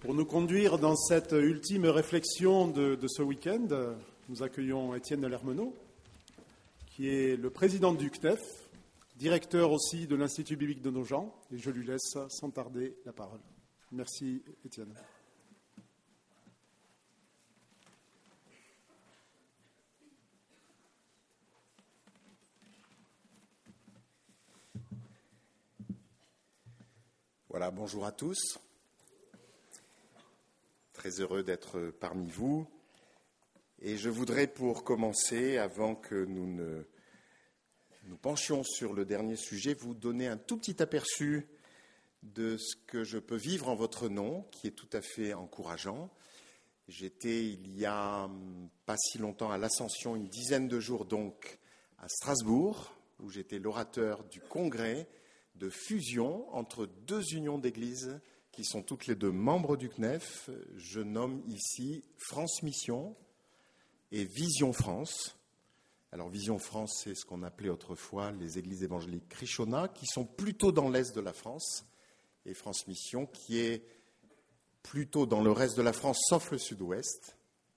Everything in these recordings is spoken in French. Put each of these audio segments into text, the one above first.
Pour nous conduire dans cette ultime réflexion de ce week-end, nous accueillons Étienne Lermenot, qui est le président du CNEF, directeur aussi de l'Institut biblique de Nogent, et je lui laisse sans tarder la parole. Merci Étienne. Voilà, bonjour à tous. Très heureux d'être parmi vous. Et je voudrais, pour commencer, avant que nous penchions sur le dernier sujet, vous donner un tout petit aperçu de ce que je peux vivre en votre nom, qui est tout à fait encourageant. J'étais, il y a pas si longtemps, à l'Ascension, une dizaine de jours donc, à Strasbourg, où j'étais l'orateur du congrès de fusion entre deux unions d'églises qui sont toutes les deux membres du CNEF. Je nomme ici France Mission et Vision France. Alors Vision France, c'est ce qu'on appelait autrefois les églises évangéliques Krishona, qui sont plutôt dans l'est de la France, et France Mission, qui est plutôt dans le reste de la France, sauf le sud-ouest.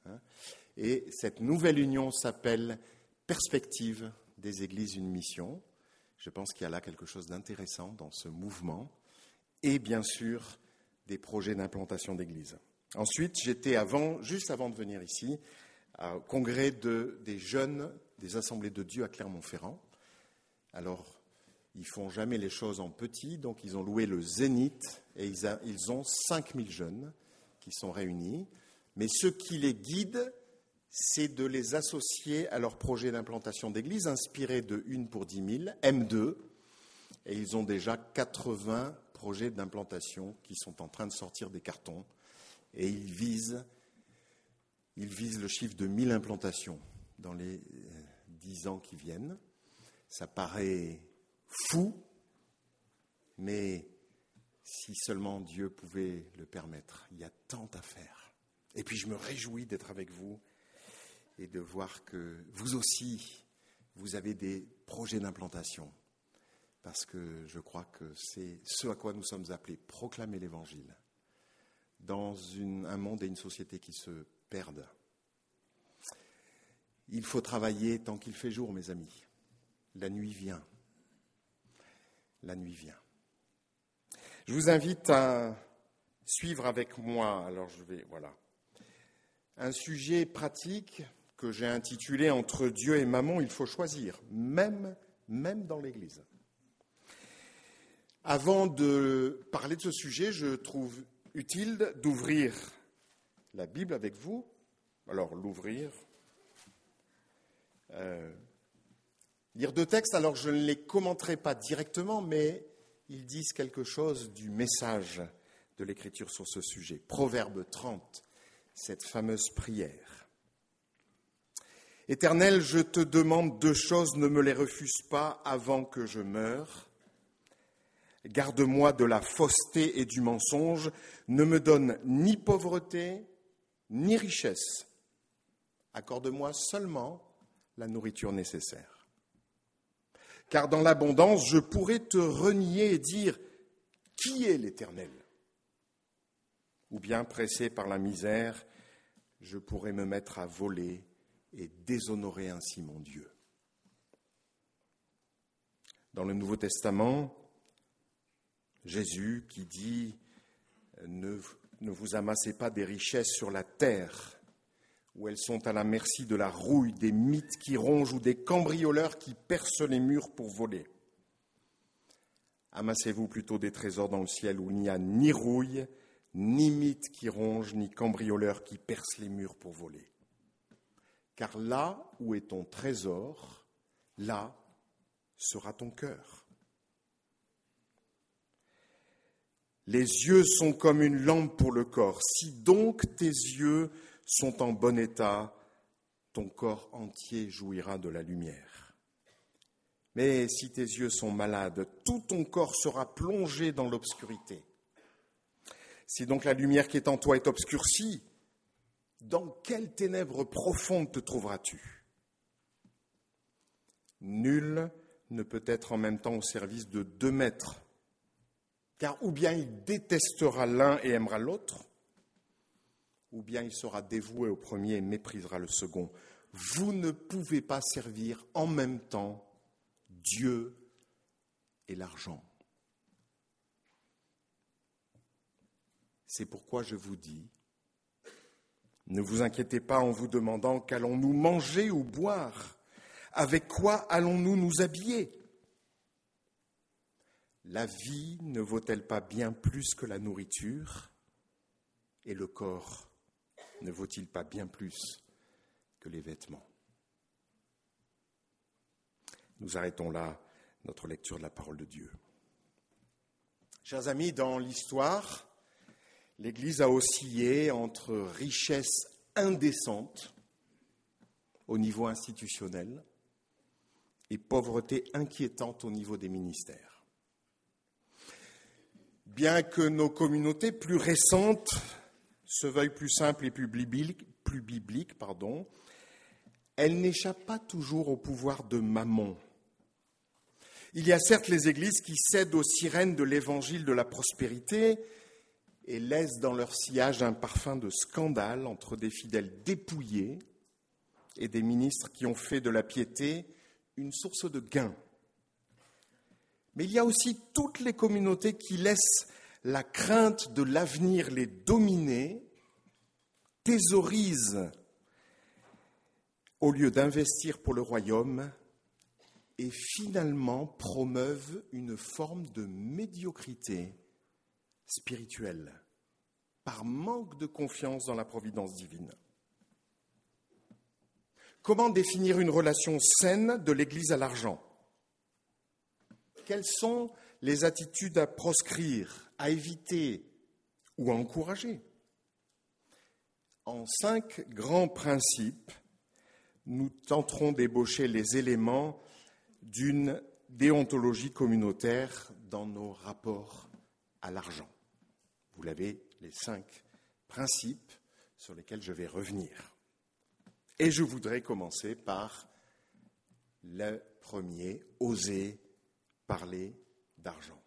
Et cette nouvelle union s'appelle Perspective des églises, une mission. Je pense qu'il y a là quelque chose d'intéressant dans ce mouvement. Et bien sûr, des projets d'implantation d'églises. Ensuite, j'étais juste avant de venir ici, au congrès des jeunes des Assemblées de Dieu à Clermont-Ferrand. Alors, ils ne font jamais les choses en petit, donc ils ont loué le Zénith et ils ont 5000 jeunes qui sont réunis. Mais ce qui les guide, c'est de les associer à leur projet d'implantation d'église, inspiré de Une pour 10 000, M2, et ils ont déjà 80 projets d'implantation qui sont en train de sortir des cartons, et ils visent le chiffre de 1000 implantations dans les 10 ans qui viennent. Ça paraît fou, mais si seulement Dieu pouvait le permettre, il y a tant à faire. Et puis je me réjouis d'être avec vous et de voir que vous aussi, vous avez des projets d'implantation. Parce que je crois que c'est ce à quoi nous sommes appelés, proclamer l'Évangile, dans un monde et une société qui se perdent. Il faut travailler tant qu'il fait jour, mes amis. La nuit vient. La nuit vient. Je vous invite à suivre avec moi, un sujet pratique que j'ai intitulé « Entre Dieu et Mammon, il faut choisir », même dans l'Église. Avant de parler de ce sujet, je trouve utile d'ouvrir la Bible avec vous. Alors, l'ouvrir. Lire deux textes, alors je ne les commenterai pas directement, mais ils disent quelque chose du message de l'Écriture sur ce sujet. Proverbe 30, cette fameuse prière. « Éternel, je te demande 2 choses, ne me les refuse pas avant que je meure. Garde-moi de la fausseté et du mensonge, ne me donne ni pauvreté, ni richesse. Accorde-moi seulement la nourriture nécessaire. Car dans l'abondance, je pourrais te renier et dire « Qui est l'Éternel ?» Ou bien, pressé par la misère, je pourrais me mettre à voler et déshonorer ainsi mon Dieu. Dans le Nouveau Testament, Jésus qui dit « Ne vous amassez pas des richesses sur la terre, où elles sont à la merci de la rouille, des mythes qui rongent ou des cambrioleurs qui percent les murs pour voler. Amassez-vous plutôt des trésors dans le ciel où il n'y a ni rouille, ni mythes qui rongent, ni cambrioleurs qui percent les murs pour voler. Car là où est ton trésor, là sera ton cœur. Les yeux sont comme une lampe pour le corps. Si donc tes yeux sont en bon état, ton corps entier jouira de la lumière. Mais si tes yeux sont malades, tout ton corps sera plongé dans l'obscurité. Si donc la lumière qui est en toi est obscurcie, dans quelles ténèbres profondes te trouveras-tu ? Nul ne peut être en même temps au service de 2 maîtres, car ou bien il détestera l'un et aimera l'autre, ou bien il sera dévoué au premier et méprisera le second. Vous ne pouvez pas servir en même temps Dieu et l'argent. C'est pourquoi je vous dis, ne vous inquiétez pas en vous demandant qu'allons-nous manger ou boire, avec quoi allons-nous nous habiller ? La vie ne vaut-elle pas bien plus que la nourriture ? Et le corps ne vaut-il pas bien plus que les vêtements ? Nous arrêtons là notre lecture de la parole de Dieu. Chers amis, dans l'histoire, l'Église a oscillé entre richesse indécente au niveau institutionnel et pauvreté inquiétante au niveau des ministères. Bien que nos communautés plus récentes se veuillent plus simples et plus bibliques, elles n'échappent pas toujours au pouvoir de Mammon. Il y a certes les églises qui cèdent aux sirènes de l'évangile de la prospérité et laissent dans leur sillage un parfum de scandale entre des fidèles dépouillés et des ministres qui ont fait de la piété une source de gain. Mais il y a aussi toutes les communautés qui laissent la crainte de l'avenir les dominer, thésaurisent au lieu d'investir pour le royaume et finalement promeuvent une forme de médiocrité spirituelle par manque de confiance dans la providence divine. Comment définir une relation saine de l'Église à l'argent ? Quelles sont les attitudes à proscrire, à éviter ou à encourager ? En 5 grands principes, nous tenterons d'ébaucher les éléments d'une déontologie communautaire dans nos rapports à l'argent. Vous l'avez, les 5 principes sur lesquels je vais revenir. Et je voudrais commencer par le premier, oser parler d'argent.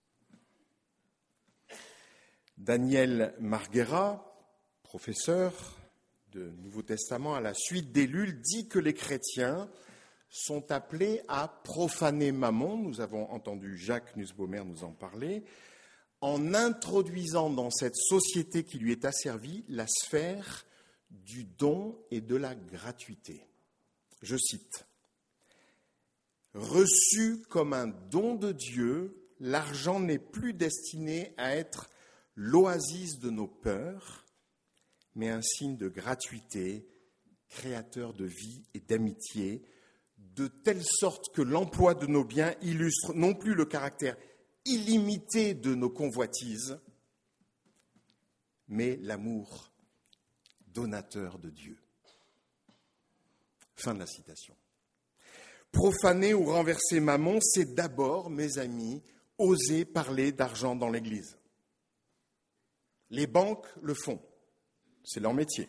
Daniel Marguera, professeur de Nouveau Testament à la suite d'Élule, dit que les chrétiens sont appelés à profaner Mammon, nous avons entendu Jacques Nussbaumer nous en parler, en introduisant dans cette société qui lui est asservie la sphère du don et de la gratuité. Je cite, « Reçu comme un don de Dieu, l'argent n'est plus destiné à être l'oasis de nos peurs, mais un signe de gratuité, créateur de vie et d'amitié, de telle sorte que l'emploi de nos biens illustre non plus le caractère illimité de nos convoitises, mais l'amour donateur de Dieu. » Fin de la citation. Profaner ou renverser Mammon, c'est d'abord, mes amis, oser parler d'argent dans l'Église. Les banques le font, c'est leur métier.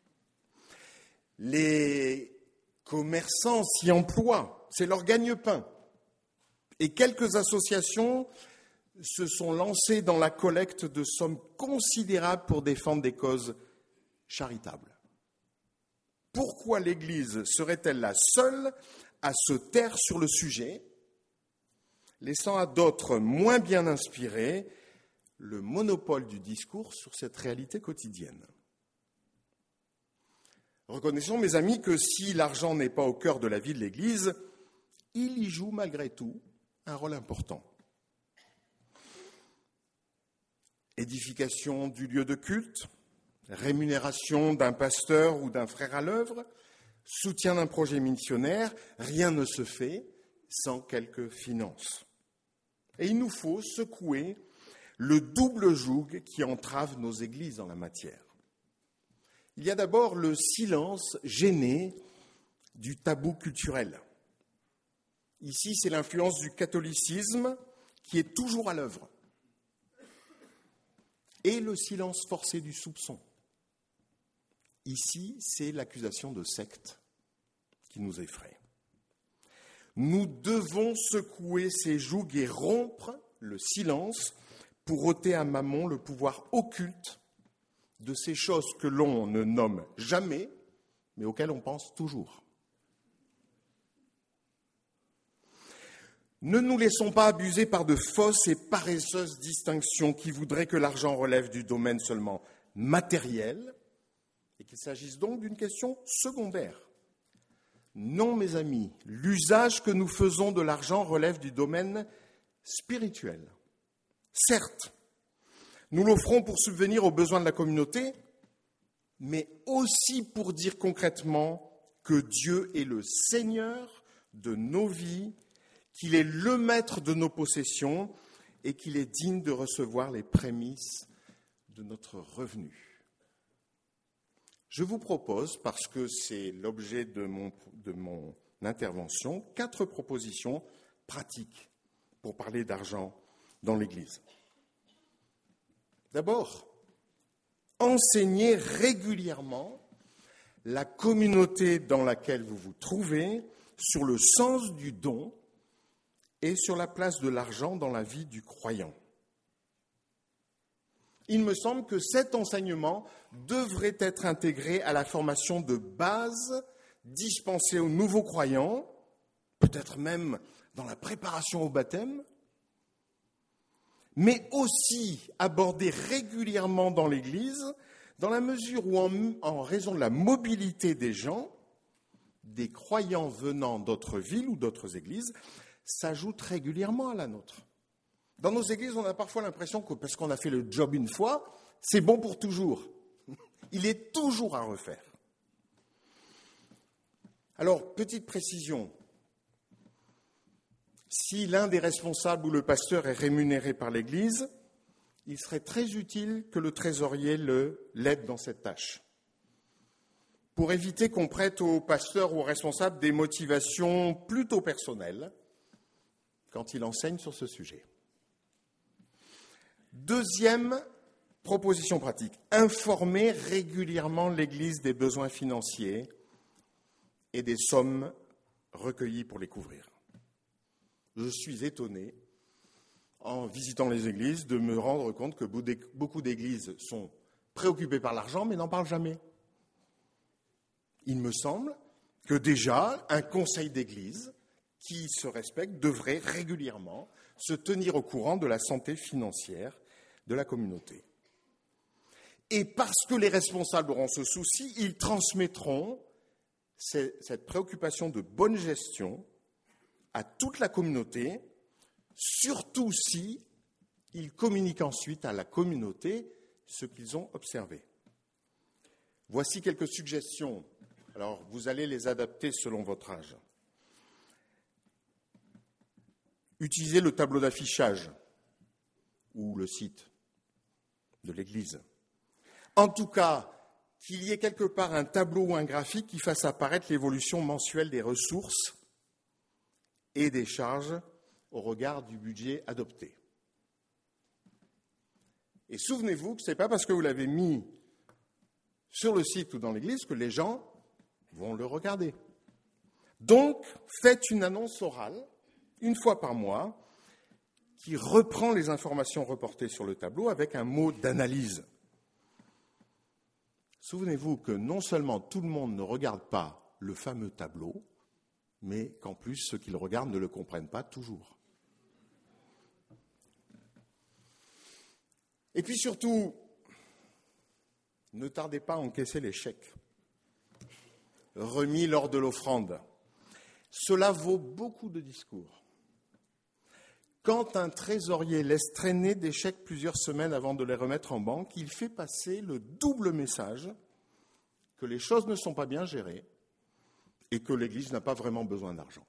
Les commerçants s'y emploient, c'est leur gagne-pain. Et quelques associations se sont lancées dans la collecte de sommes considérables pour défendre des causes charitables. Pourquoi l'Église serait-elle la seule à se taire sur le sujet, laissant à d'autres moins bien inspirés le monopole du discours sur cette réalité quotidienne ? Reconnaissons, mes amis, que si l'argent n'est pas au cœur de la vie de l'Église, il y joue malgré tout un rôle important. Édification du lieu de culte, rémunération d'un pasteur ou d'un frère à l'œuvre, soutien d'un projet missionnaire, rien ne se fait sans quelques finances. Et il nous faut secouer le double joug qui entrave nos églises en la matière. Il y a d'abord le silence gêné du tabou culturel. Ici, c'est l'influence du catholicisme qui est toujours à l'œuvre. Et le silence forcé du soupçon. Ici, c'est l'accusation de secte qui nous effraie. Nous devons secouer ces jougs et rompre le silence pour ôter à Mammon le pouvoir occulte de ces choses que l'on ne nomme jamais, mais auxquelles on pense toujours. Ne nous laissons pas abuser par de fausses et paresseuses distinctions qui voudraient que l'argent relève du domaine seulement matériel et qu'il s'agisse donc d'une question secondaire. Non, mes amis, l'usage que nous faisons de l'argent relève du domaine spirituel. Certes, nous l'offrons pour subvenir aux besoins de la communauté, mais aussi pour dire concrètement que Dieu est le Seigneur de nos vies, qu'il est le maître de nos possessions et qu'il est digne de recevoir les prémices de notre revenu. Je vous propose, parce que c'est l'objet de mon intervention, 4 propositions pratiques pour parler d'argent dans l'Église. D'abord, enseignez régulièrement la communauté dans laquelle vous vous trouvez sur le sens du don et sur la place de l'argent dans la vie du croyant. Il me semble que cet enseignement devrait être intégré à la formation de base dispensée aux nouveaux croyants, peut-être même dans la préparation au baptême, mais aussi abordé régulièrement dans l'Église, dans la mesure où, en raison de la mobilité des gens, des croyants venant d'autres villes ou d'autres églises s'ajoutent régulièrement à la nôtre. Dans nos églises, on a parfois l'impression que parce qu'on a fait le job une fois, c'est bon pour toujours. Il est toujours à refaire. Alors, petite précision. Si l'un des responsables ou le pasteur est rémunéré par l'Église, il serait très utile que le trésorier l'aide dans cette tâche, pour éviter qu'on prête au pasteur ou au responsable des motivations plutôt personnelles quand il enseigne sur ce sujet. Deuxième proposition pratique, informer régulièrement l'Église des besoins financiers et des sommes recueillies pour les couvrir. Je suis étonné, en visitant les églises, de me rendre compte que beaucoup d'églises sont préoccupées par l'argent, mais n'en parlent jamais. Il me semble que déjà, un conseil d'église qui se respecte devrait régulièrement se tenir au courant de la santé financière de la communauté. Et parce que les responsables auront ce souci, ils transmettront cette préoccupation de bonne gestion à toute la communauté, surtout si ils communiquent ensuite à la communauté ce qu'ils ont observé. Voici quelques suggestions. Alors, vous allez les adapter selon votre âge. Utilisez le tableau d'affichage ou le site de l'Église. En tout cas, qu'il y ait quelque part un tableau ou un graphique qui fasse apparaître l'évolution mensuelle des ressources et des charges au regard du budget adopté. Et souvenez-vous que ce n'est pas parce que vous l'avez mis sur le site ou dans l'Église que les gens vont le regarder. Donc, faites une annonce orale, une fois par mois, qui reprend les informations reportées sur le tableau avec un mot d'analyse. Souvenez-vous que non seulement tout le monde ne regarde pas le fameux tableau, mais qu'en plus, ceux qui le regardent ne le comprennent pas toujours. Et puis surtout, ne tardez pas à encaisser les chèques remis lors de l'offrande. Cela vaut beaucoup de discours. Quand un trésorier laisse traîner des chèques plusieurs semaines avant de les remettre en banque, il fait passer le double message que les choses ne sont pas bien gérées et que l'Église n'a pas vraiment besoin d'argent.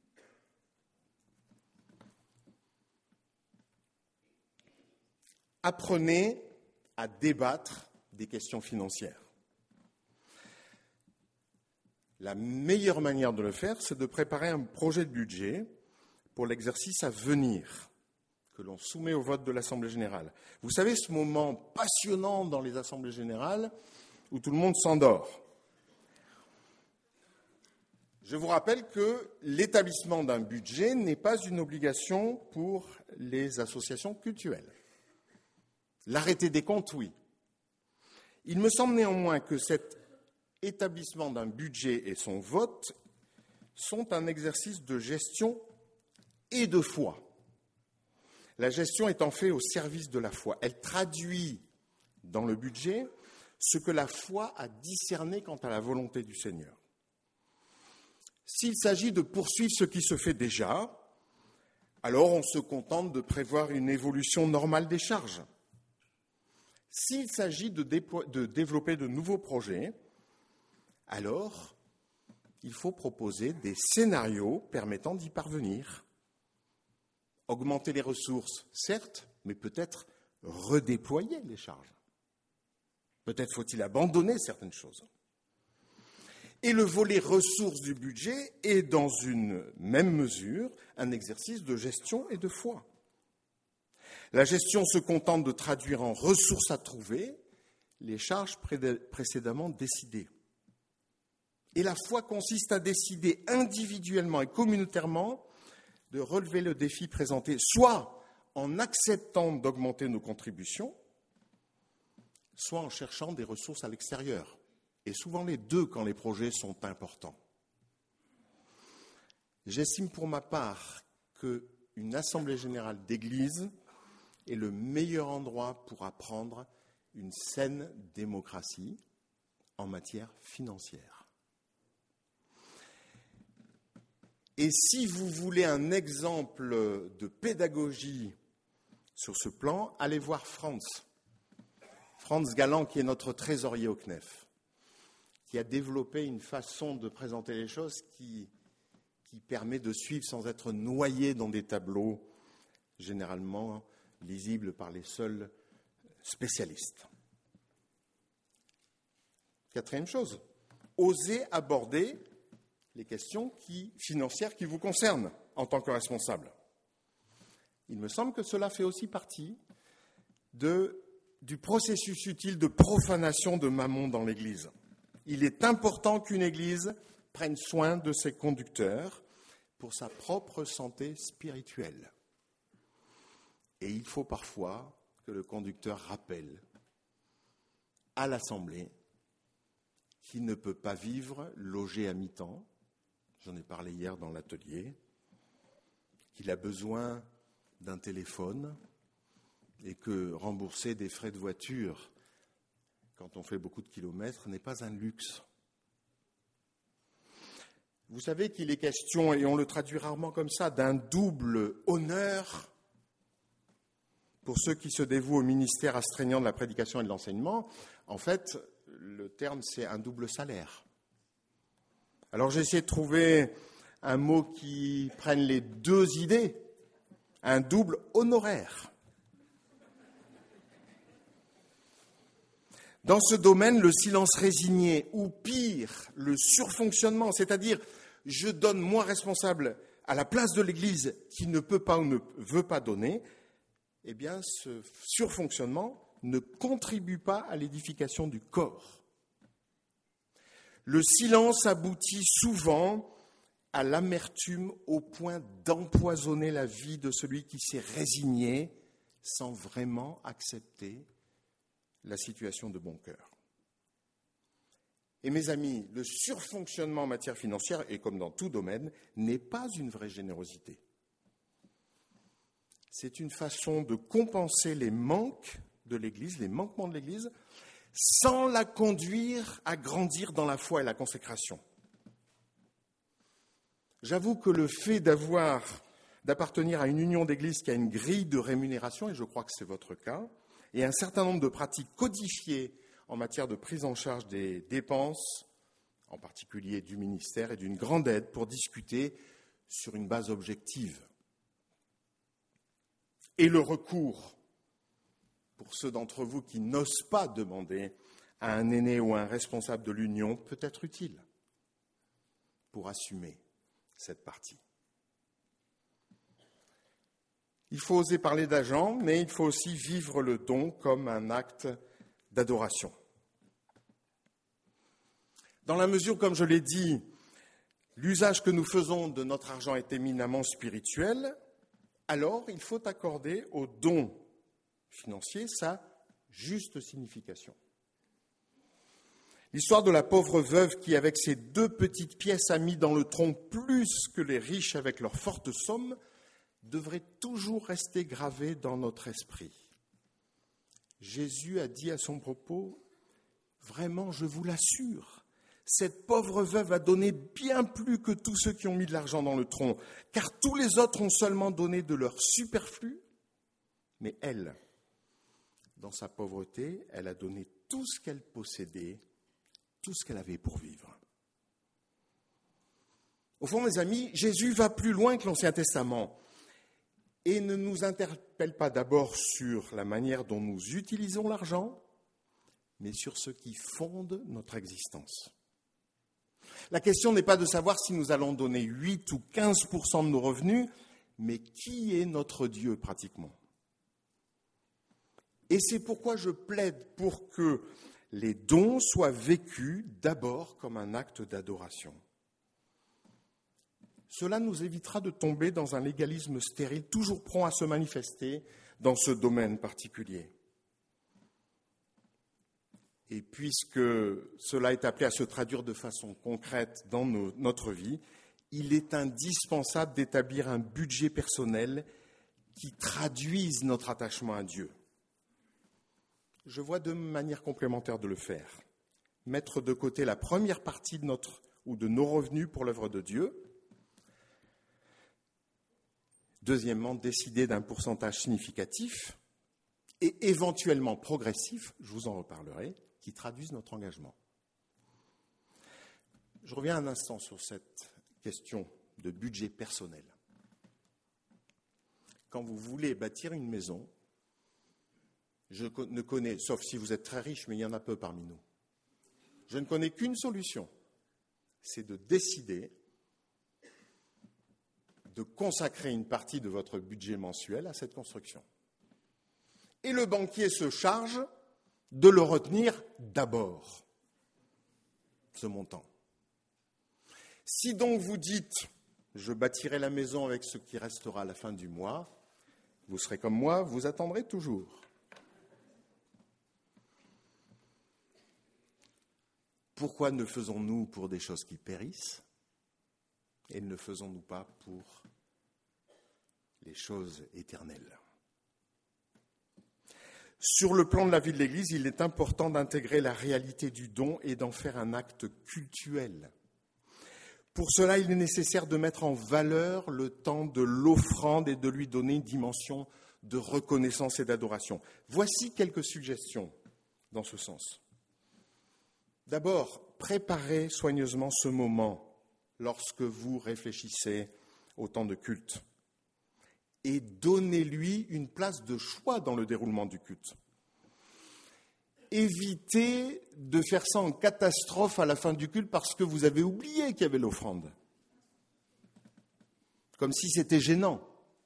Apprenez à débattre des questions financières. La meilleure manière de le faire, c'est de préparer un projet de budget pour l'exercice à venir, que l'on soumet au vote de l'Assemblée générale. Vous savez, ce moment passionnant dans les assemblées générales où tout le monde s'endort. Je vous rappelle que l'établissement d'un budget n'est pas une obligation pour les associations cultuelles. L'arrêté des comptes, oui. Il me semble néanmoins que cet établissement d'un budget et son vote sont un exercice de gestion et de foi. La gestion étant faite au service de la foi. Elle traduit dans le budget ce que la foi a discerné quant à la volonté du Seigneur. S'il s'agit de poursuivre ce qui se fait déjà, alors on se contente de prévoir une évolution normale des charges. S'il s'agit de développer de nouveaux projets, alors il faut proposer des scénarios permettant d'y parvenir. Augmenter les ressources, certes, mais peut-être redéployer les charges. Peut-être faut-il abandonner certaines choses. Et le volet ressources du budget est, dans une même mesure, un exercice de gestion et de foi. La gestion se contente de traduire en ressources à trouver les charges précédemment décidées. Et la foi consiste à décider individuellement et communautairement de relever le défi présenté, soit en acceptant d'augmenter nos contributions, soit en cherchant des ressources à l'extérieur. Et souvent les deux quand les projets sont importants. J'estime pour ma part qu'une assemblée générale d'église est le meilleur endroit pour apprendre une saine démocratie en matière financière. Et si vous voulez un exemple de pédagogie sur ce plan, allez voir Franz Galland, qui est notre trésorier au CNEF, qui a développé une façon de présenter les choses qui permet de suivre sans être noyé dans des tableaux généralement lisibles par les seuls spécialistes. Quatrième chose, osez aborder les questions financières qui vous concernent en tant que responsable. Il me semble que cela fait aussi partie du processus utile de profanation de Mammon dans l'Église. Il est important qu'une Église prenne soin de ses conducteurs pour sa propre santé spirituelle. Et il faut parfois que le conducteur rappelle à l'Assemblée qu'il ne peut pas vivre logé à mi-temps. J'en ai parlé hier dans l'atelier, qu'il a besoin d'un téléphone et que rembourser des frais de voiture quand on fait beaucoup de kilomètres n'est pas un luxe. Vous savez qu'il est question, et on le traduit rarement comme ça, d'un double honneur pour ceux qui se dévouent au ministère astreignant de la prédication et de l'enseignement. En fait, le terme, c'est un double salaire. Alors j'ai essayé de trouver un mot qui prenne les deux idées, un double honoraire. Dans ce domaine, le silence résigné, ou pire, le surfonctionnement, c'est-à-dire je donne moi responsable à la place de l'Église qui ne peut pas ou ne veut pas donner, eh bien ce surfonctionnement ne contribue pas à l'édification du corps. Le silence aboutit souvent à l'amertume au point d'empoisonner la vie de celui qui s'est résigné sans vraiment accepter la situation de bon cœur. Et mes amis, le surfonctionnement en matière financière, et comme dans tout domaine, n'est pas une vraie générosité. C'est une façon de compenser les manques de l'Église, les manquements de l'Église, sans la conduire à grandir dans la foi et la consécration. J'avoue que le fait d'appartenir à une union d'église qui a une grille de rémunération, et je crois que c'est votre cas, et un certain nombre de pratiques codifiées en matière de prise en charge des dépenses, en particulier du ministère, et d'une grande aide pour discuter sur une base objective. Et le recours, pour ceux d'entre vous qui n'osent pas demander à un aîné ou à un responsable de l'union, peut être utile pour assumer cette partie. Il faut oser parler d'argent, mais il faut aussi vivre le don comme un acte d'adoration. Dans la mesure, comme je l'ai dit, l'usage que nous faisons de notre argent est éminemment spirituel, alors il faut accorder au don financier sa juste signification. L'histoire de la pauvre veuve qui, avec ses 2 petites pièces, a mis dans le tronc plus que les riches avec leurs fortes sommes, devrait toujours rester gravée dans notre esprit. Jésus a dit à son propos, « Vraiment, je vous l'assure, cette pauvre veuve a donné bien plus que tous ceux qui ont mis de l'argent dans le tronc, car tous les autres ont seulement donné de leur superflu, mais elle, dans sa pauvreté, elle a donné tout ce qu'elle possédait, tout ce qu'elle avait pour vivre. » Au fond, mes amis, Jésus va plus loin que l'Ancien Testament et ne nous interpelle pas d'abord sur la manière dont nous utilisons l'argent, mais sur ce qui fonde notre existence. La question n'est pas de savoir si nous allons donner 8 ou 15% de nos revenus, mais qui est notre Dieu pratiquement. Et c'est pourquoi je plaide pour que les dons soient vécus d'abord comme un acte d'adoration. Cela nous évitera de tomber dans un légalisme stérile, toujours prompt à se manifester dans ce domaine particulier. Et puisque cela est appelé à se traduire de façon concrète dans notre vie, il est indispensable d'établir un budget personnel qui traduise notre attachement à Dieu. Je vois 2 manières complémentaires de le faire. Mettre de côté la première partie de nos revenus pour l'œuvre de Dieu. Deuxièmement, décider d'un pourcentage significatif et éventuellement progressif, je vous en reparlerai, qui traduisent notre engagement. Je reviens un instant sur cette question de budget personnel. Quand vous voulez bâtir une maison, je ne connais, sauf si vous êtes très riche, mais il y en a peu parmi nous, je ne connais qu'une solution, c'est de décider de consacrer une partie de votre budget mensuel à cette construction. Et le banquier se charge de le retenir d'abord, ce montant. Si donc vous dites « je bâtirai la maison avec ce qui restera à la fin du mois », vous serez comme moi, vous attendrez toujours. Pourquoi ne faisons-nous pour des choses qui périssent et ne faisons-nous pas pour les choses éternelles? Sur le plan de la vie de l'Église, il est important d'intégrer la réalité du don et d'en faire un acte cultuel. Pour cela, il est nécessaire de mettre en valeur le temps de l'offrande et de lui donner une dimension de reconnaissance et d'adoration. Voici quelques suggestions dans ce sens. D'abord, préparez soigneusement ce moment lorsque vous réfléchissez au temps de culte et donnez-lui une place de choix dans le déroulement du culte. Évitez de faire ça en catastrophe à la fin du culte parce que vous avez oublié qu'il y avait l'offrande. Comme si c'était gênant.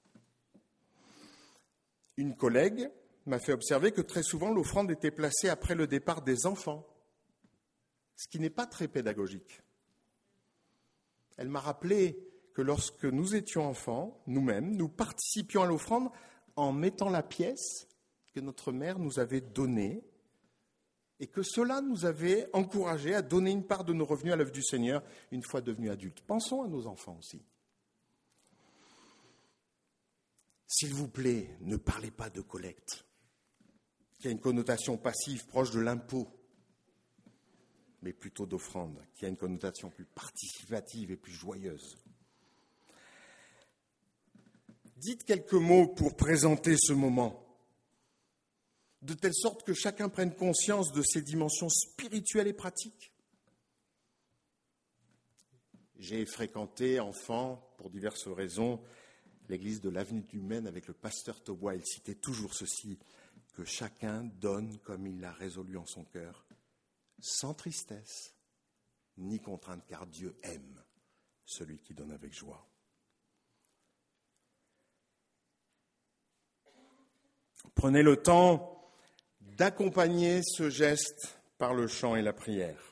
Une collègue m'a fait observer que très souvent l'offrande était placée après le départ des enfants, ce qui n'est pas très pédagogique. Elle m'a rappelé que lorsque nous étions enfants, nous-mêmes, nous participions à l'offrande en mettant la pièce que notre mère nous avait donnée et que cela nous avait encouragés à donner une part de nos revenus à l'œuvre du Seigneur une fois devenus adultes. Pensons à nos enfants aussi. S'il vous plaît, ne parlez pas de collecte, qui a une connotation passive proche de l'impôt, mais plutôt d'offrande, qui a une connotation plus participative et plus joyeuse. Dites quelques mots pour présenter ce moment, de telle sorte que chacun prenne conscience de ses dimensions spirituelles et pratiques. J'ai fréquenté, enfant, pour diverses raisons, l'église de l'Avenue du Maine avec le pasteur Taubois. Il citait toujours ceci, que chacun donne comme il l'a résolu en son cœur, sans tristesse ni contrainte, car Dieu aime celui qui donne avec joie. Prenez le temps d'accompagner ce geste par le chant et la prière.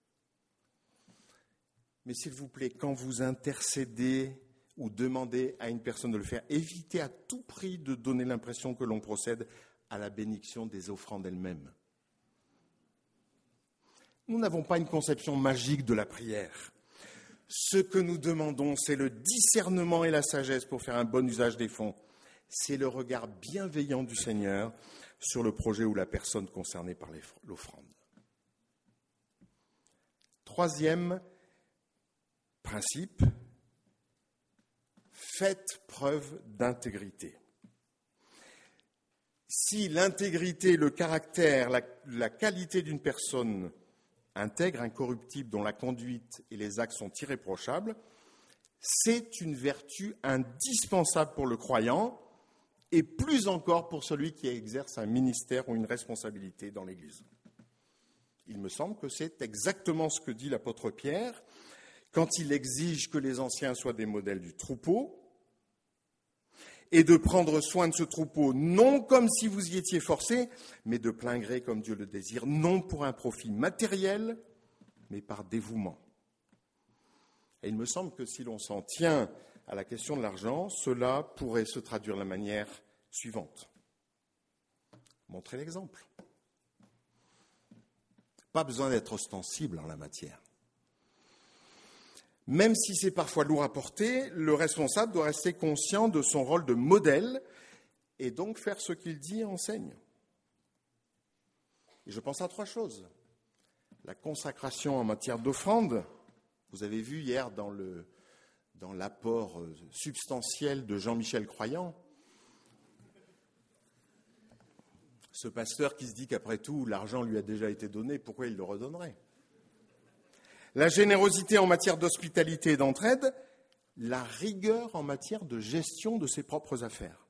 Mais s'il vous plaît, quand vous intercédez ou demandez à une personne de le faire, évitez à tout prix de donner l'impression que l'on procède à la bénédiction des offrandes elles-mêmes. Nous n'avons pas une conception magique de la prière. Ce que nous demandons, c'est le discernement et la sagesse pour faire un bon usage des fonds. C'est le regard bienveillant du Seigneur sur le projet ou la personne concernée par l'offrande. Troisième principe, faites preuve d'intégrité. Si l'intégrité, le caractère, la qualité d'une personne intègre, incorruptible, dont la conduite et les actes sont irréprochables, c'est une vertu indispensable pour le croyant et plus encore pour celui qui exerce un ministère ou une responsabilité dans l'Église. Il me semble que c'est exactement ce que dit l'apôtre Pierre quand il exige que les anciens soient des modèles du troupeau et de prendre soin de ce troupeau, non comme si vous y étiez forcés, mais de plein gré comme Dieu le désire, non pour un profit matériel, mais par dévouement. Et il me semble que si l'on s'en tient à la question de l'argent, cela pourrait se traduire de la manière suivante. Montrez l'exemple. Pas besoin d'être ostensible en la matière. Même si c'est parfois lourd à porter, le responsable doit rester conscient de son rôle de modèle et donc faire ce qu'il dit et enseigne. Et je pense à trois choses. La consacration en matière d'offrande. Vous avez vu hier dans l'apport substantiel de Jean-Michel Croyant, ce pasteur qui se dit qu'après tout, l'argent lui a déjà été donné, pourquoi il le redonnerait ? La générosité en matière d'hospitalité et d'entraide, la rigueur en matière de gestion de ses propres affaires.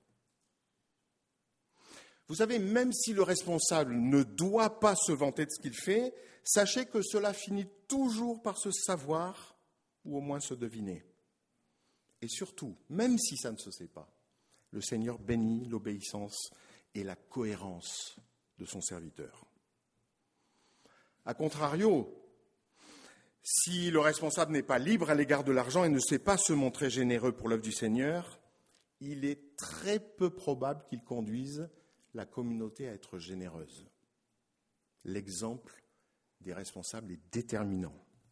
Vous savez, même si le responsable ne doit pas se vanter de ce qu'il fait, sachez que cela finit toujours par se savoir ou au moins se deviner. Et surtout, même si ça ne se sait pas, le Seigneur bénit l'obéissance et la cohérence de son serviteur. A contrario, si le responsable n'est pas libre à l'égard de l'argent et ne sait pas se montrer généreux pour l'œuvre du Seigneur, il est très peu probable qu'il conduise la communauté à être généreuse. L'exemple des responsables est déterminant.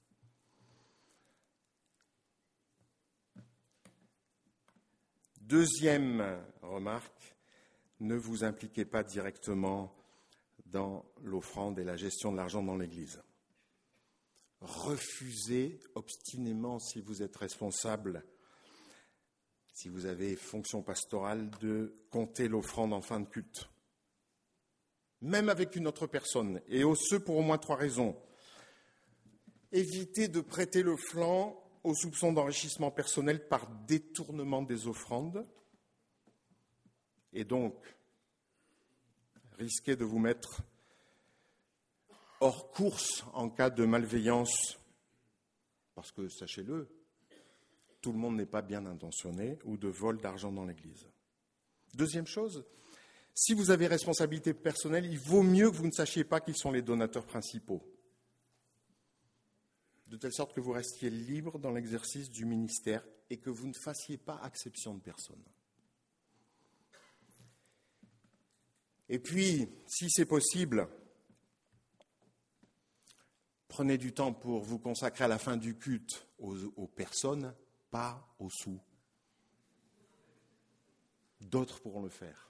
Deuxième remarque, ne vous impliquez pas directement dans l'offrande et la gestion de l'argent dans l'Église. Refusez obstinément, si vous êtes responsable, si vous avez fonction pastorale, de compter l'offrande en fin de culte. Même avec une autre personne, et ce pour au moins 3 raisons. Évitez de prêter le flanc aux soupçons d'enrichissement personnel par détournement des offrandes, et donc risquez de vous mettre hors course en cas de malveillance, parce que, sachez-le, tout le monde n'est pas bien intentionné, ou de vol d'argent dans l'Église. Deuxième chose, si vous avez responsabilité personnelle, il vaut mieux que vous ne sachiez pas qui sont les donateurs principaux, de telle sorte que vous restiez libre dans l'exercice du ministère et que vous ne fassiez pas exception de personne. Et puis, si c'est possible, prenez du temps pour vous consacrer à la fin du culte aux personnes, pas aux sous. D'autres pourront le faire.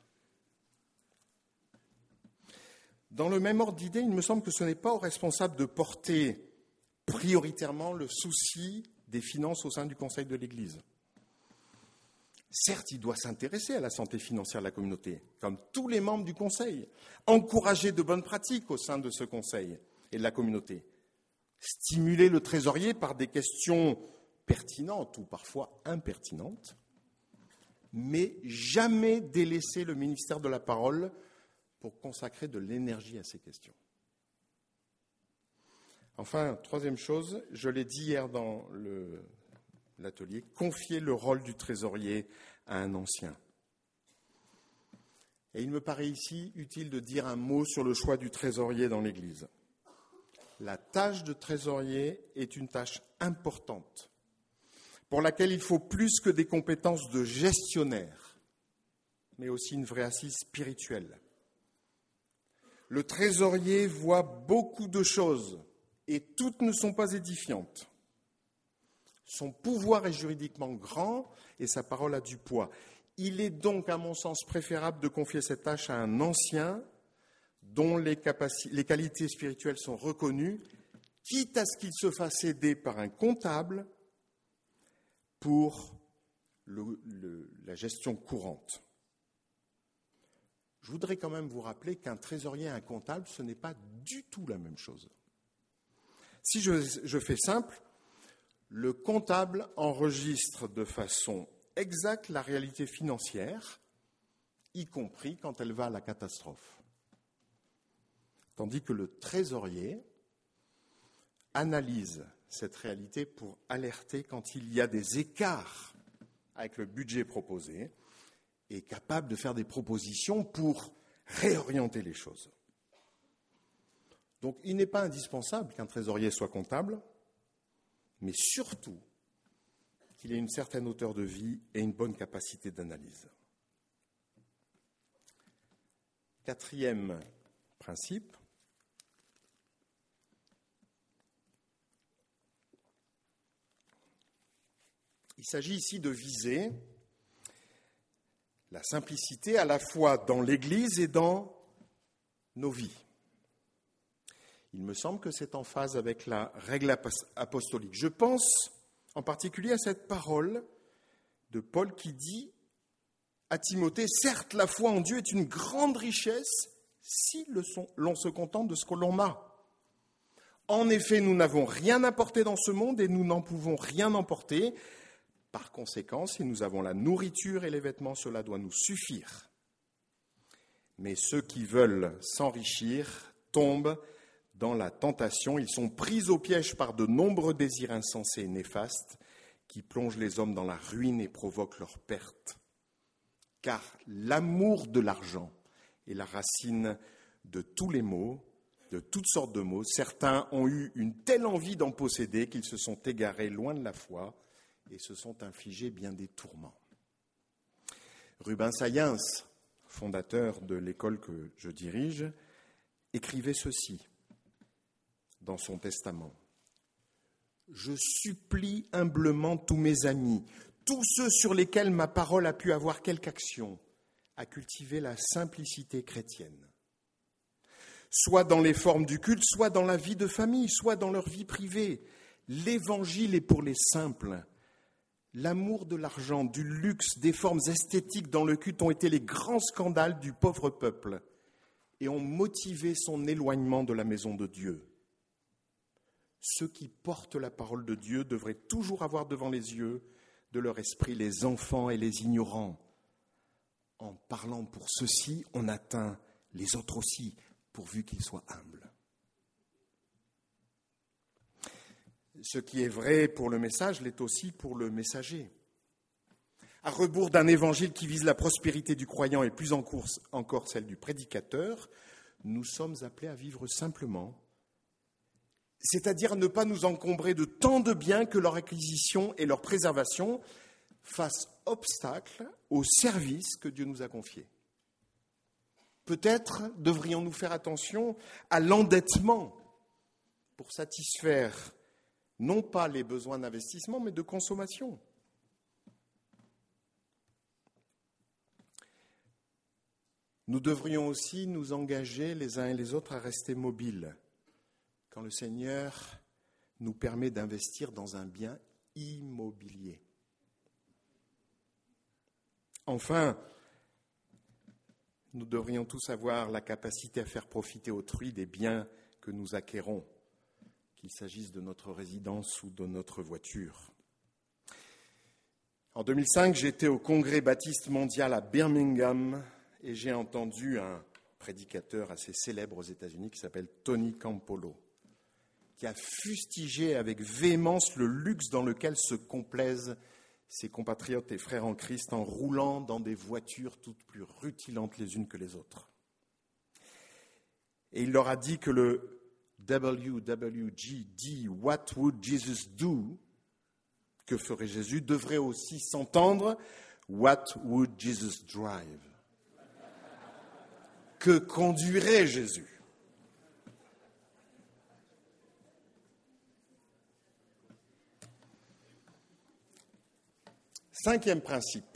Dans le même ordre d'idée, il me semble que ce n'est pas aux responsables de porter prioritairement le souci des finances au sein du Conseil de l'Église. Certes, il doit s'intéresser à la santé financière de la communauté, comme tous les membres du Conseil, encourager de bonnes pratiques au sein de ce Conseil et de la communauté, stimuler le trésorier par des questions pertinentes ou parfois impertinentes, mais jamais délaisser le ministère de la parole pour consacrer de l'énergie à ces questions. Enfin, troisième chose, je l'ai dit hier dans l'atelier, confier le rôle du trésorier à un ancien. Et il me paraît ici utile de dire un mot sur le choix du trésorier dans l'Église. La tâche de trésorier est une tâche importante, pour laquelle il faut plus que des compétences de gestionnaire, mais aussi une vraie assise spirituelle. Le trésorier voit beaucoup de choses et toutes ne sont pas édifiantes. Son pouvoir est juridiquement grand et sa parole a du poids. Il est donc, à mon sens, préférable de confier cette tâche à un ancien dont les qualités spirituelles sont reconnues, quitte à ce qu'il se fasse aider par un comptable pour la gestion courante. Je voudrais quand même vous rappeler qu'un trésorier et un comptable, ce n'est pas du tout la même chose. Si je fais simple, le comptable enregistre de façon exacte la réalité financière, y compris quand elle va à la catastrophe. Tandis que le trésorier analyse cette réalité pour alerter quand il y a des écarts avec le budget proposé et est capable de faire des propositions pour réorienter les choses. Donc il n'est pas indispensable qu'un trésorier soit comptable, mais surtout qu'il ait une certaine hauteur de vie et une bonne capacité d'analyse. Quatrième principe, il s'agit ici de viser la simplicité à la fois dans l'Église et dans nos vies. Il me semble que c'est en phase avec la règle apostolique. Je pense en particulier à cette parole de Paul qui dit à Timothée, « Certes, la foi en Dieu est une grande richesse si l'on se contente de ce que l'on a. En effet, nous n'avons rien apporté dans ce monde et nous n'en pouvons rien emporter. Par conséquent, si nous avons la nourriture et les vêtements, cela doit nous suffire. Mais ceux qui veulent s'enrichir tombent dans la tentation. Ils sont pris au piège par de nombreux désirs insensés et néfastes qui plongent les hommes dans la ruine et provoquent leur perte. Car l'amour de l'argent est la racine de tous les maux, de toutes sortes de maux. Certains ont eu une telle envie d'en posséder qu'ils se sont égarés loin de la foi et se sont infligés bien des tourments. » Rubens Sayens, fondateur de l'école que je dirige, écrivait ceci dans son testament. « Je supplie humblement tous mes amis, tous ceux sur lesquels ma parole a pu avoir quelque action, à cultiver la simplicité chrétienne. Soit dans les formes du culte, soit dans la vie de famille, soit dans leur vie privée. L'évangile est pour les simples. L'amour de l'argent, du luxe, des formes esthétiques dans le culte ont été les grands scandales du pauvre peuple et ont motivé son éloignement de la maison de Dieu. Ceux qui portent la parole de Dieu devraient toujours avoir devant les yeux de leur esprit les enfants et les ignorants. En parlant pour ceux-ci, on atteint les autres aussi, pourvu qu'ils soient humbles. » Ce qui est vrai pour le message l'est aussi pour le messager. À rebours d'un évangile qui vise la prospérité du croyant et plus encore celle du prédicateur, nous sommes appelés à vivre simplement, c'est-à-dire ne pas nous encombrer de tant de biens que leur acquisition et leur préservation fassent obstacle au service que Dieu nous a confié. Peut-être devrions-nous faire attention à l'endettement pour satisfaire non pas les besoins d'investissement, mais de consommation. Nous devrions aussi nous engager les uns et les autres à rester mobiles quand le Seigneur nous permet d'investir dans un bien immobilier. Enfin, nous devrions tous avoir la capacité à faire profiter autrui des biens que nous acquérons, qu'il s'agisse de notre résidence ou de notre voiture. En 2005, j'étais au Congrès baptiste mondial à Birmingham et j'ai entendu un prédicateur assez célèbre aux États-Unis qui s'appelle Tony Campolo, qui a fustigé avec véhémence le luxe dans lequel se complaisent ses compatriotes et frères en Christ en roulant dans des voitures toutes plus rutilantes les unes que les autres. Et il leur a dit que le WWJD, What Would Jesus Do, que ferait Jésus, devrait aussi s'entendre What Would Jesus Drive, que conduirait Jésus. 5e principe,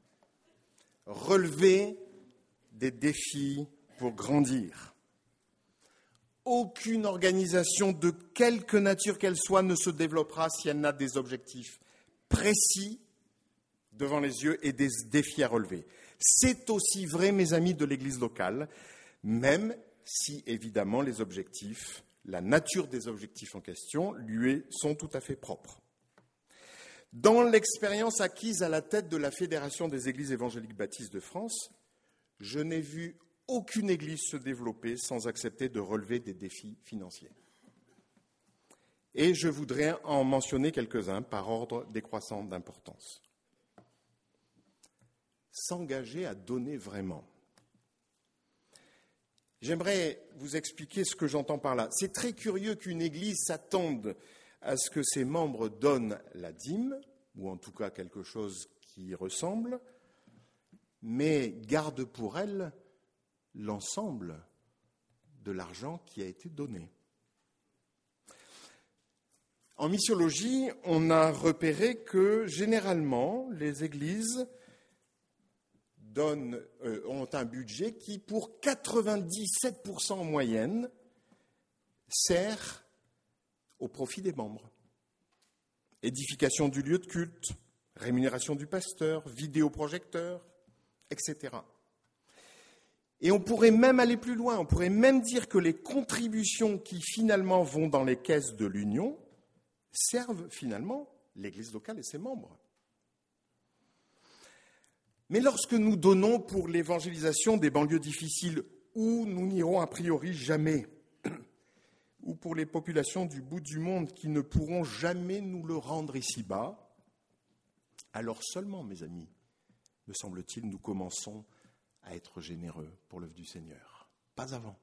relever des défis pour grandir. Aucune organisation de quelque nature qu'elle soit ne se développera si elle n'a des objectifs précis devant les yeux et des défis à relever. C'est aussi vrai, mes amis, de l'Église locale, même si, évidemment, les objectifs, la nature des objectifs en question, lui sont tout à fait propres. Dans l'expérience acquise à la tête de la Fédération des Églises évangéliques baptistes de France, je n'ai vu aucune église se développer sans accepter de relever des défis financiers. Et je voudrais en mentionner quelques-uns par ordre décroissant d'importance. S'engager à donner vraiment. J'aimerais vous expliquer ce que j'entends par là. C'est très curieux qu'une église s'attende à ce que ses membres donnent la dîme, ou en tout cas quelque chose qui y ressemble, mais garde pour elle l'ensemble de l'argent qui a été donné. En missiologie, on a repéré que généralement, les églises ont un budget qui, pour 97% en moyenne, sert au profit des membres. Édification du lieu de culte, rémunération du pasteur, vidéoprojecteur, etc. Et on pourrait même aller plus loin, on pourrait même dire que les contributions qui finalement vont dans les caisses de l'Union servent finalement l'Église locale et ses membres. Mais lorsque nous donnons pour l'évangélisation des banlieues difficiles où nous n'irons a priori jamais, ou pour les populations du bout du monde qui ne pourront jamais nous le rendre ici-bas, alors seulement, mes amis, me semble-t-il, nous commençons à être généreux pour l'œuvre du Seigneur. Pas avant.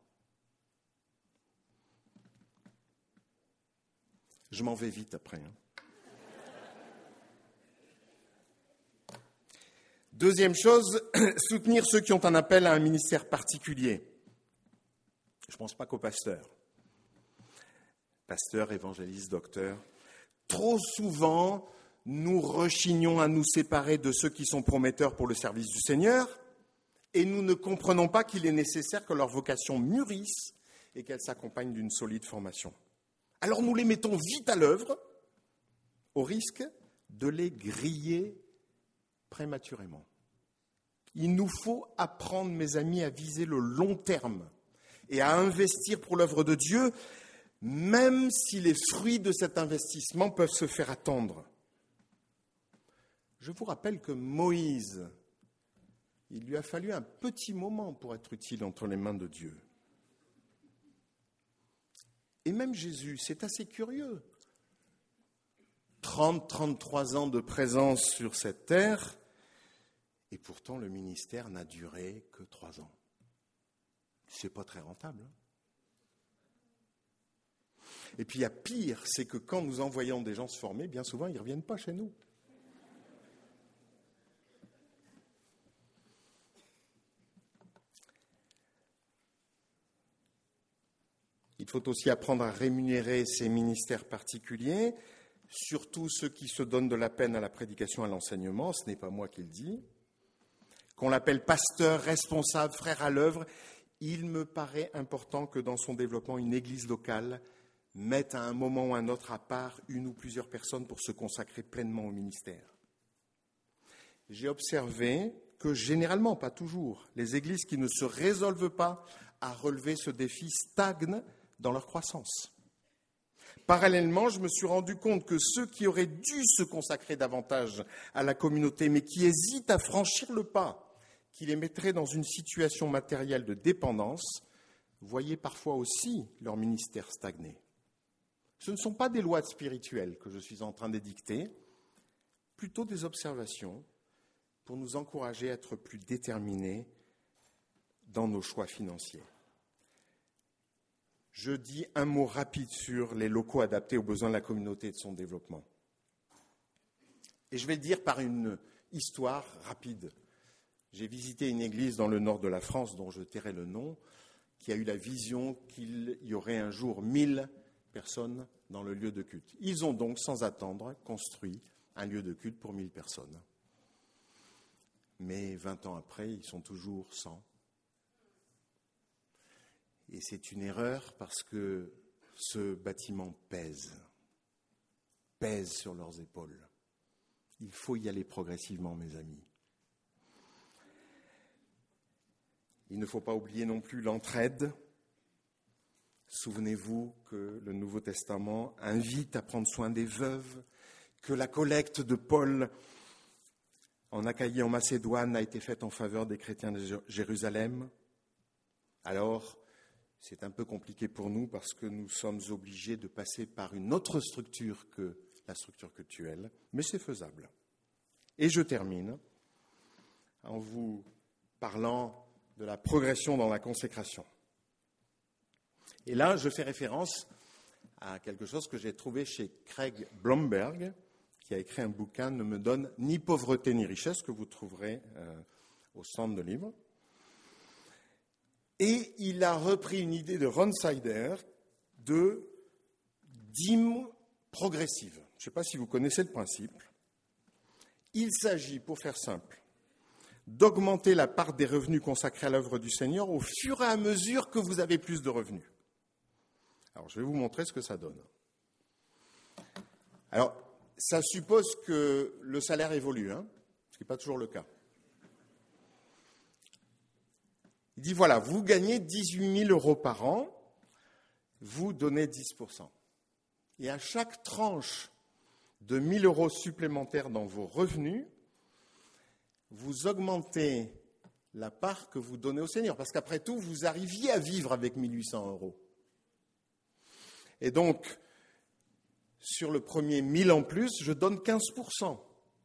Je m'en vais vite après. Deuxième chose, soutenir ceux qui ont un appel à un ministère particulier. Je ne pense pas qu'aux pasteurs. Pasteurs, évangélistes, docteurs. Trop souvent, nous rechignons à nous séparer de ceux qui sont prometteurs pour le service du Seigneur et nous ne comprenons pas qu'il est nécessaire que leur vocation mûrisse et qu'elle s'accompagne d'une solide formation. Alors nous les mettons vite à l'œuvre au risque de les griller prématurément. Il nous faut apprendre, mes amis, à viser le long terme et à investir pour l'œuvre de Dieu, même si les fruits de cet investissement peuvent se faire attendre. Je vous rappelle que Moïse, il lui a fallu un petit moment pour être utile entre les mains de Dieu. Et même Jésus, c'est assez curieux. 33 ans de présence sur cette terre, et pourtant le ministère n'a duré que 3 ans. C'est pas très rentable. Et puis il y a pire, c'est que quand nous envoyons des gens se former, bien souvent ils ne reviennent pas chez nous. Il faut aussi apprendre à rémunérer ces ministères particuliers, surtout ceux qui se donnent de la peine à la prédication et à l'enseignement, ce n'est pas moi qui le dis. Qu'on l'appelle pasteur, responsable, frère à l'œuvre, il me paraît important que dans son développement, une église locale mette à un moment ou à un autre à part une ou plusieurs personnes pour se consacrer pleinement au ministère. J'ai observé que généralement, pas toujours, les églises qui ne se résolvent pas à relever ce défi stagnent dans leur croissance. Parallèlement, je me suis rendu compte que ceux qui auraient dû se consacrer davantage à la communauté, mais qui hésitent à franchir le pas, qui les mettrait dans une situation matérielle de dépendance, voyaient parfois aussi leur ministère stagner. Ce ne sont pas des lois spirituelles que je suis en train d'édicter, plutôt des observations pour nous encourager à être plus déterminés dans nos choix financiers. Je dis un mot rapide sur les locaux adaptés aux besoins de la communauté et de son développement. Et je vais le dire par une histoire rapide. J'ai visité une église dans le nord de la France, dont je tairai le nom, qui a eu la vision qu'il y aurait un jour 1000 personnes dans le lieu de culte. Ils ont donc, sans attendre, construit un lieu de culte pour 1000 personnes. mais 20 ans après, ils sont toujours 100. Et c'est une erreur parce que ce bâtiment pèse sur leurs épaules. Il faut y aller progressivement, mes amis. Il ne faut pas oublier non plus l'entraide. Souvenez-vous que le Nouveau Testament invite à prendre soin des veuves, que la collecte de Paul en Achaïe et en Macédoine a été faite en faveur des chrétiens de Jérusalem. Alors, c'est un peu compliqué pour nous parce que nous sommes obligés de passer par une autre structure que la structure cultuelle, mais c'est faisable. Et je termine en vous parlant de la progression dans la consécration. Et là, je fais référence à quelque chose que j'ai trouvé chez Craig Blomberg, qui a écrit un bouquin « Ne me donne ni pauvreté ni richesse » que vous trouverez au centre de livres. Et il a repris une idée de Ron Sider de dîme progressive. Je ne sais pas si vous connaissez le principe. Il s'agit, pour faire simple, d'augmenter la part des revenus consacrés à l'œuvre du Seigneur au fur et à mesure que vous avez plus de revenus. Alors, je vais vous montrer ce que ça donne. Alors, ça suppose que le salaire évolue, ce qui n'est pas toujours le cas. Il dit, voilà, vous gagnez 18 000 € par an, vous donnez 10%. Et à chaque tranche de 1 000 € supplémentaires dans vos revenus, vous augmentez la part que vous donnez au Seigneur. Parce qu'après tout, vous arriviez à vivre avec 1 800 €. Et donc, sur le premier 1 000 en plus, je donne 15%.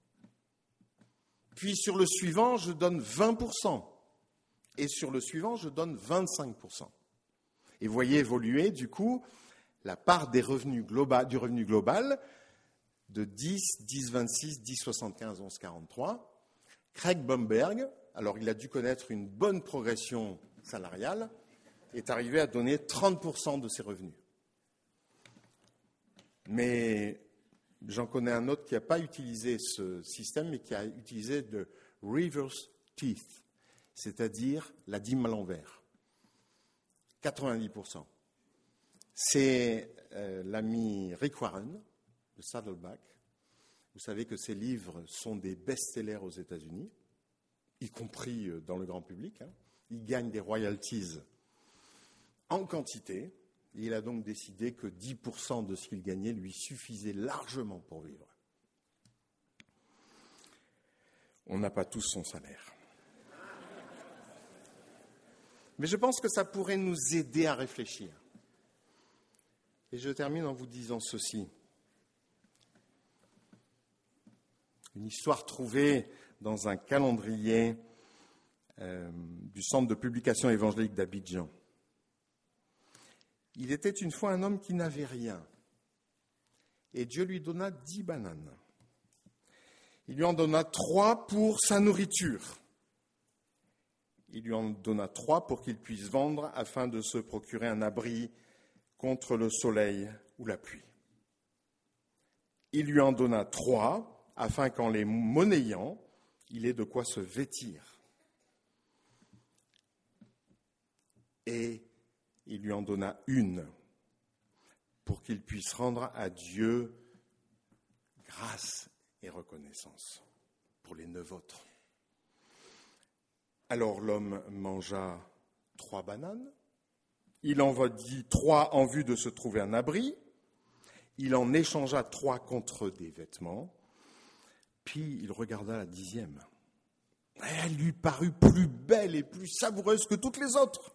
Puis sur le suivant, je donne 20%. Et sur le suivant, je donne 25%. Et vous voyez évoluer, du coup, la part des revenus du revenu global de 10, 10, 26, 10, 75, 11, 43. Craig Blomberg, alors il a dû connaître une bonne progression salariale, est arrivé à donner 30% de ses revenus. Mais j'en connais un autre qui n'a pas utilisé ce système, mais qui a utilisé le reverse teeth, c'est-à-dire la dîme à l'envers. 90%. C'est l'ami Rick Warren, de Saddleback. Vous savez que ses livres sont des best-sellers aux États-Unis, y compris dans le grand public. Il gagne des royalties en quantité. Il a donc décidé que 10% de ce qu'il gagnait lui suffisait largement pour vivre. On n'a pas tous son salaire. Mais je pense que ça pourrait nous aider à réfléchir. Et je termine en vous disant ceci. Une histoire trouvée dans un calendrier du Centre de publication évangélique d'Abidjan. Il était une fois un homme qui n'avait rien. Et Dieu lui donna 10 bananes. Il lui en donna 3 pour sa nourriture. Il lui en donna 3 pour qu'il puisse vendre afin de se procurer un abri contre le soleil ou la pluie. Il lui en donna 3 afin qu'en les monnayant, il ait de quoi se vêtir. Et il lui en donna 1 pour qu'il puisse rendre à Dieu grâce et reconnaissance pour les 9 autres. Alors l'homme mangea 3 bananes, il en vendit 3 en vue de se trouver un abri, il en échangea 3 contre des vêtements, puis il regarda la 10e. Elle lui parut plus belle et plus savoureuse que toutes les autres.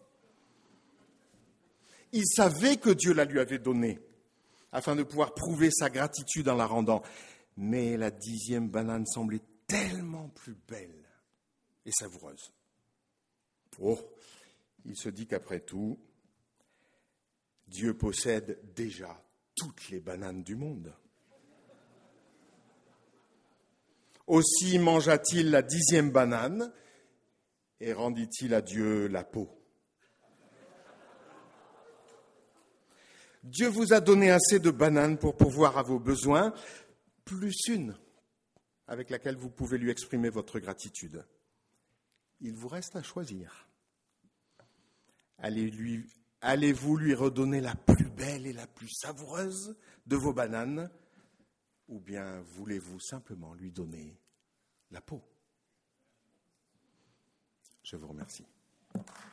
Il savait que Dieu la lui avait donnée, afin de pouvoir prouver sa gratitude en la rendant. Mais la 10e banane semblait tellement plus belle et savoureuse. Oh, il se dit qu'après tout, Dieu possède déjà toutes les bananes du monde. Aussi mangea-t-il la 10e banane et rendit-il à Dieu la peau. Dieu vous a donné assez de bananes pour pourvoir à vos besoins, plus une avec laquelle vous pouvez lui exprimer votre gratitude. il vous reste à choisir. Allez-vous lui redonner la plus belle et la plus savoureuse de vos bananes, ou bien voulez-vous simplement lui donner la peau? Je vous remercie.